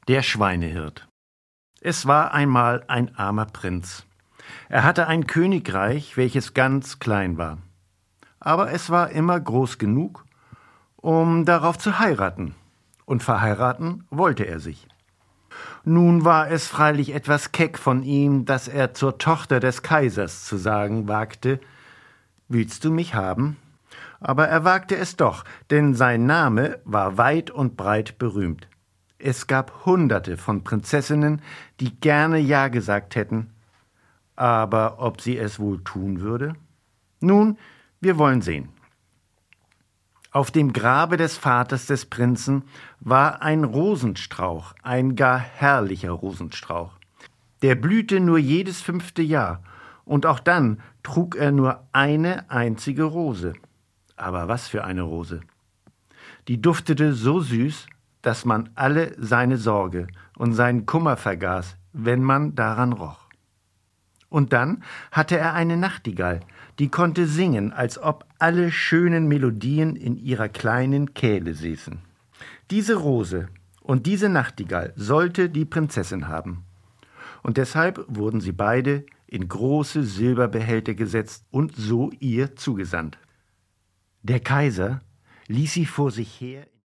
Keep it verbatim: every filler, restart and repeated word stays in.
Der Schweinehirt. Es war einmal ein armer Prinz. Er hatte ein Königreich, welches ganz klein war. Aber es war immer groß genug, um darauf zu heiraten. Und verheiraten wollte er sich. Nun war es freilich etwas keck von ihm, dass er zur Tochter des Kaisers zu sagen wagte: »Willst du mich haben?« Aber er wagte es doch, denn sein Name war weit und breit berühmt. Es gab Hunderte von Prinzessinnen, die gerne Ja gesagt hätten. Aber ob sie es wohl tun würde? Nun, wir wollen sehen. Auf dem Grabe des Vaters des Prinzen war ein Rosenstrauch, ein gar herrlicher Rosenstrauch. Der blühte nur jedes fünfte Jahr, und auch dann trug er nur eine einzige Rose. Aber was für eine Rose! Die duftete so süß, dass man alle seine Sorge und seinen Kummer vergaß, wenn man daran roch. Und dann hatte er eine Nachtigall, die konnte singen, als ob alle schönen Melodien in ihrer kleinen Kehle säßen. Diese Rose und diese Nachtigall sollte die Prinzessin haben. Und deshalb wurden sie beide in große Silberbehälter gesetzt und so ihr zugesandt. Der Kaiser ließ sie vor sich her